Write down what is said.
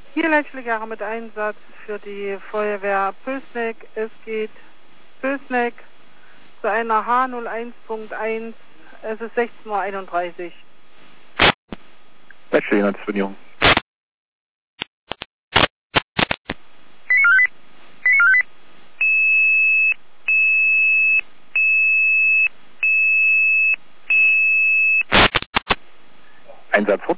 Hier Leitschläger mit Einsatz für die Feuerwehr Pößneck. Es geht Pößneck zu einer H01.1. Es ist 16:31 Uhr. Leitschläger, Disponierung. Einsatz